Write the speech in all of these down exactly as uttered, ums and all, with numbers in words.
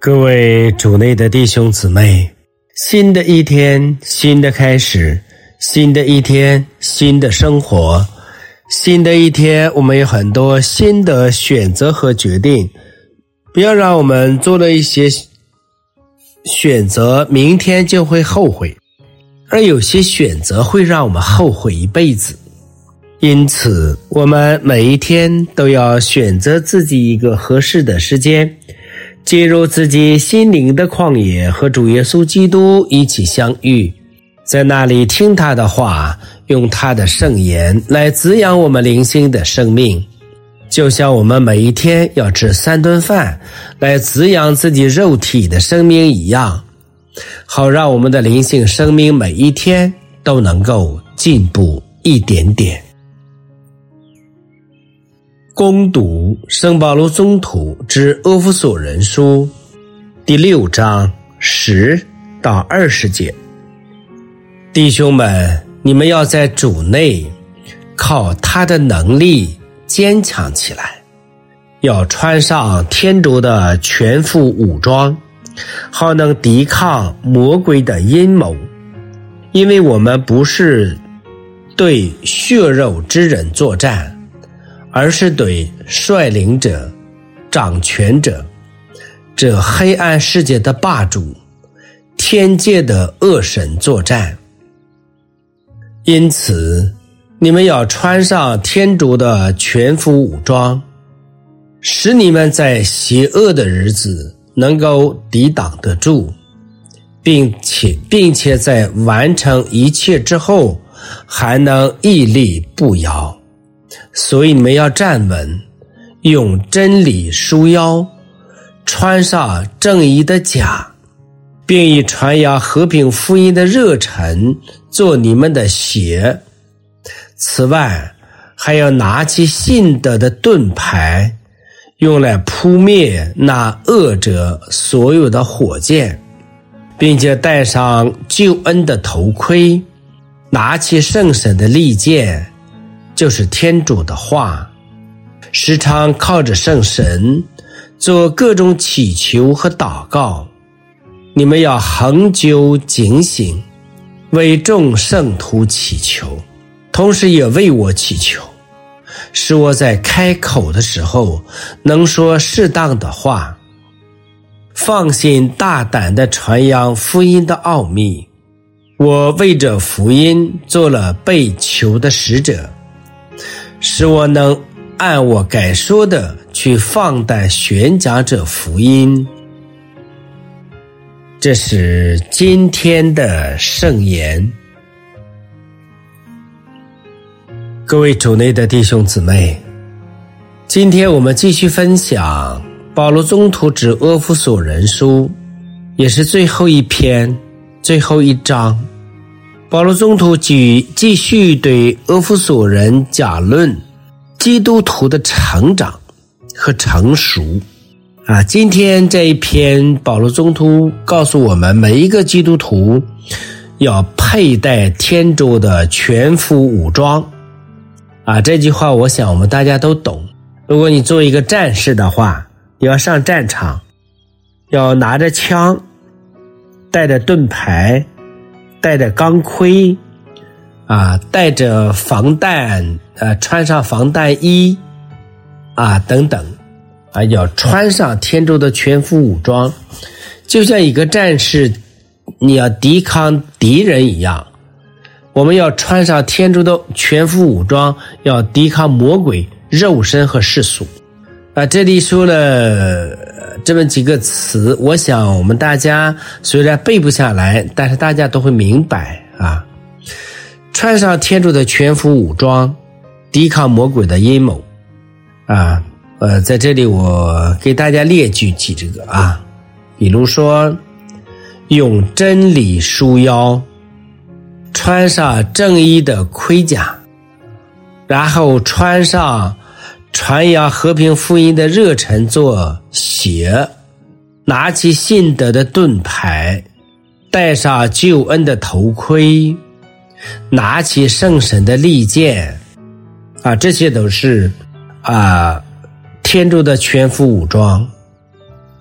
各位主内的弟兄姊妹，新的一天，新的开始，新的一天，新的生活，新的一天，我们有很多新的选择和决定。不要让我们做了一些选择，明天就会后悔，而有些选择会让我们后悔一辈子。因此，我们每一天都要选择自己一个合适的时间，进入自己心灵的旷野，和主耶稣基督一起相遇，在那里听他的话，用他的圣言来滋养我们灵性的生命。就像我们每一天要吃三顿饭来滋养自己肉体的生命一样，好让我们的灵性生命每一天都能够进步一点点。攻读圣保禄宗徒之阿弗所人书第六章十到二十节。弟兄们，你们要在主内靠他的能力坚强起来，要穿上天主的全副武装，好能抵抗魔鬼的阴谋。因为我们不是对血肉之人作战，而是对率领者、掌权者、这黑暗世界的霸主、天界的恶神作战。因此，你们要穿上天主的全副武装，使你们在邪恶的日子能够抵挡得住，并且并且在完成一切之后，还能屹立不摇。所以你们要站稳，用真理束腰，穿上正义的甲，并以传扬和平福音的热忱做你们的鞋。此外，还要拿起信德的盾牌，用来扑灭那恶者所有的火箭，并且戴上救恩的头盔，拿起圣神的利剑，就是天主的话，时常靠着圣神做各种祈求和祷告。你们要恒久警醒，为众圣徒祈求，同时也为我祈求，使我在开口的时候能说适当的话，放心大胆地传扬福音的奥秘。我为这福音做了被囚的使者，使我能按我该说的去放胆宣讲这福音。这是今天的圣言。各位主内的弟兄姊妹，今天我们继续分享保禄宗徒之阿弗所人书，也是最后一篇最后一章。保禄宗徒继继续对阿弗所人讲论基督徒的成长和成熟啊。今天这一篇保禄宗徒告诉我们，每一个基督徒要佩戴天主的全副武装啊。这句话我想我们大家都懂。如果你做一个战士的话，你要上战场，要拿着枪，带着盾牌，带着钢盔啊，带着防弹，呃，穿上防弹衣啊，等等啊，要穿上天主的全副武装，就像一个战士，你要抵抗敌人一样。我们要穿上天主的全副武装，要抵抗魔鬼、肉身和世俗啊。这里说了这么几个词，我想我们大家虽然背不下来，但是大家都会明白啊。穿上天主的全副武装，抵抗魔鬼的阴谋啊。呃，在这里我给大家列举几这个啊，比如说用真理束腰，穿上正义的盔甲，然后穿上传扬和平福音的热忱做鞋，拿起信德的盾牌，戴上救恩的头盔，拿起圣神的利剑啊，这些都是啊天主的全副武装。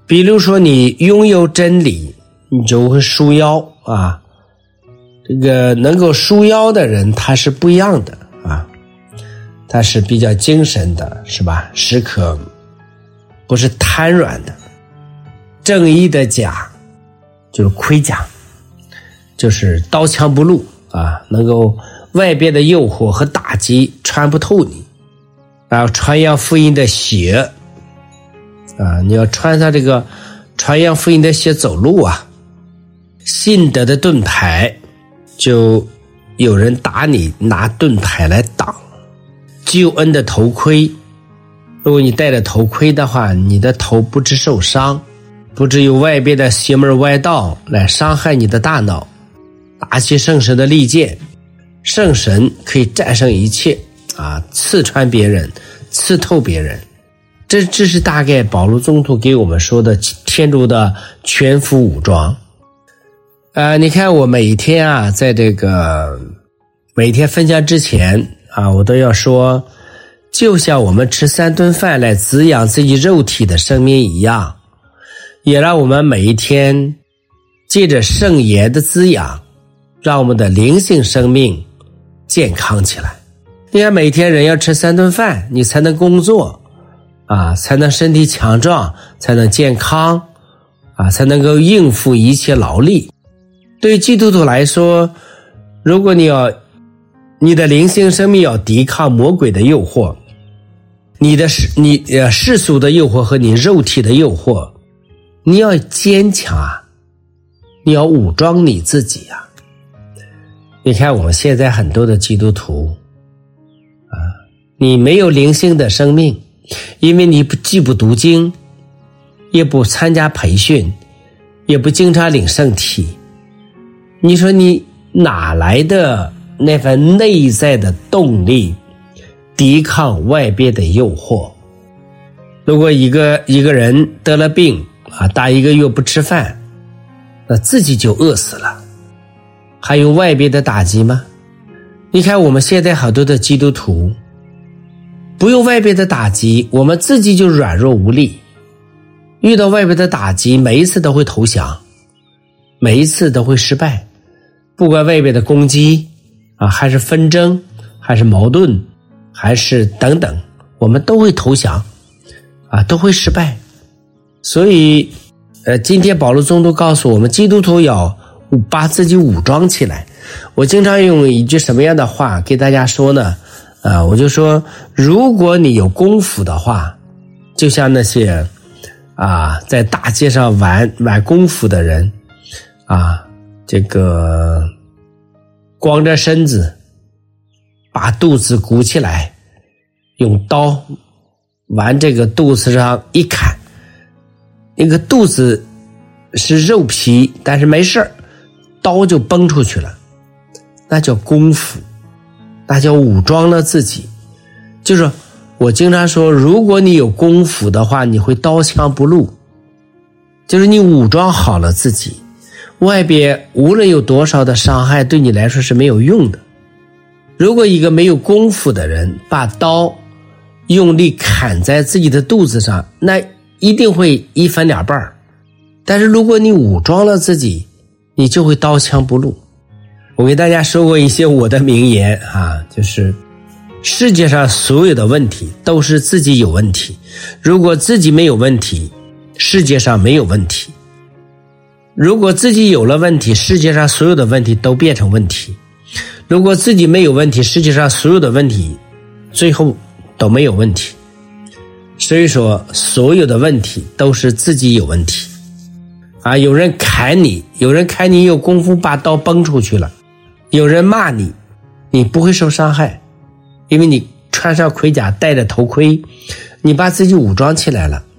比如说你拥有真理，你就会束腰啊。这个能够束腰的人他是不一样的啊，他是比较精神的，是吧？时刻不是瘫软的。正义的甲就是盔甲，就是刀枪不入啊，能够外边的诱惑和打击穿不透你。然后传扬福音的鞋啊，你要穿上这个传扬福音的鞋走路啊。信德的盾牌，就有人打你拿盾牌来挡。救恩的头盔，如果你戴着头盔的话，你的头不致受伤，不致有外边的邪门歪道来伤害你的大脑。打起圣神的利剑，圣神可以战胜一切啊，刺穿别人，刺透别人。这这是大概保罗宗徒给我们说的天主的全副武装。呃，你看我每天啊，在这个每天分享之前啊，我都要说，就像我们吃三顿饭来滋养自己肉体的生命一样，也让我们每一天借着圣言的滋养，让我们的灵性生命健康起来。你看每天人要吃三顿饭，你才能工作啊，才能身体强壮，才能健康啊，才能够应付一切劳力。对基督徒来说，如果你要你的灵性生命要抵抗魔鬼的诱惑，你的你呃世俗的诱惑和你肉体的诱惑，你要坚强啊，你要武装你自己啊。你看我们现在很多的基督徒啊，你没有灵性的生命，因为你既不读经，也不参加培训，也不经常领圣体，你说你哪来的那份内在的动力抵抗外边的诱惑？如果一个一个人得了病啊，大一个月不吃饭，那自己就饿死了，还有外边的打击吗？你看我们现在好多的基督徒，不用外边的打击，我们自己就软弱无力，遇到外边的打击，每一次都会投降，每一次都会失败。不管外边的攻击啊，还是纷争，还是矛盾，还是等等，我们都会投降啊，都会失败。所以呃，今天保罗宗徒告诉我们，基督徒要把自己武装起来。我经常用一句什么样的话给大家说呢？啊，我就说，如果你有功夫的话，就像那些啊在大街上玩玩功夫的人啊，这个光着身子把肚子鼓起来，用刀往这个肚子上一砍，那个肚子是肉皮，但是没事，刀就崩出去了，那叫功夫，那叫武装了自己。就是我经常说，如果你有功夫的话，你会刀枪不入，就是你武装好了自己，外边无论有多少的伤害，对你来说是没有用的。如果一个没有功夫的人把刀用力砍在自己的肚子上，那一定会一分两半。但是如果你武装了自己，你就会刀枪不入。我给大家说过一些我的名言啊，就是世界上所有的问题都是自己有问题，如果自己没有问题，世界上没有问题。如果自己有了问题，世界上所有的问题都变成问题。如果自己没有问题，世界上所有的问题最后都没有问题。所以说所有的问题都是自己有问题啊！有人砍你，有人砍你有功夫把刀崩出去了，有人骂你，你不会受伤害，因为你穿上盔甲，戴着头盔，你把自己武装起来了。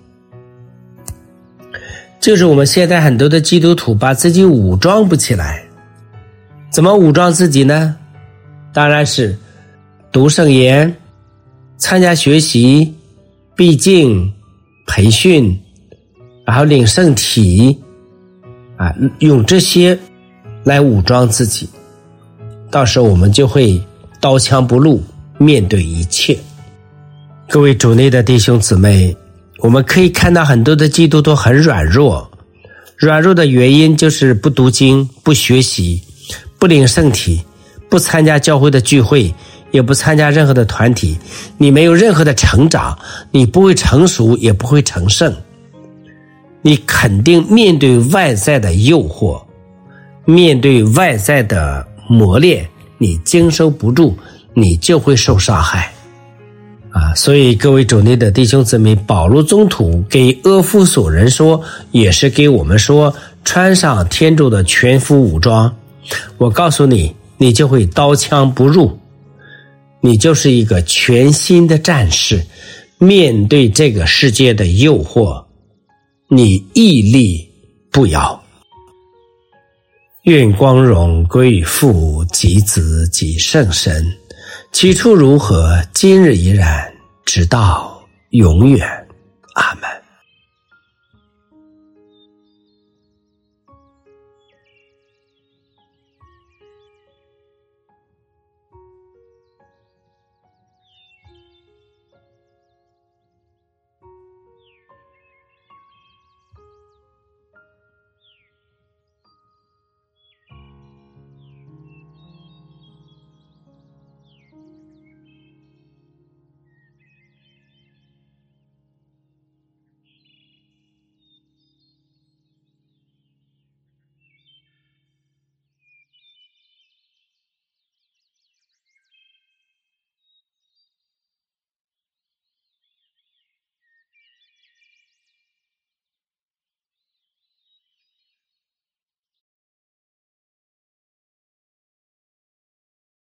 就是我们现在很多的基督徒把自己武装不起来。怎么武装自己呢？当然是读圣言，参加学习，闭经，培训，然后领圣体啊，用这些来武装自己，到时候我们就会刀枪不入，面对一切。各位主内的弟兄姊妹， 我们可以看到很多的基督徒很软弱，软弱的原因就是不读经、不学习、不领圣体、不参加教会的聚会，也不参加任何的团体，你没有任何的成长，你不会成熟，也不会成圣。你肯定面对外在的诱惑，面对外在的磨练，你经受不住，你就会受伤害啊！所以各位主内的弟兄姊妹，保罗宗徒给阿弗所人说，也是给我们说，穿上天主的全副武装。我告诉你，你就会刀枪不入，你就是一个全新的战士，面对这个世界的诱惑，你屹立不摇。愿光荣归于父及子及圣神，起初如何，今日依然，直到永远。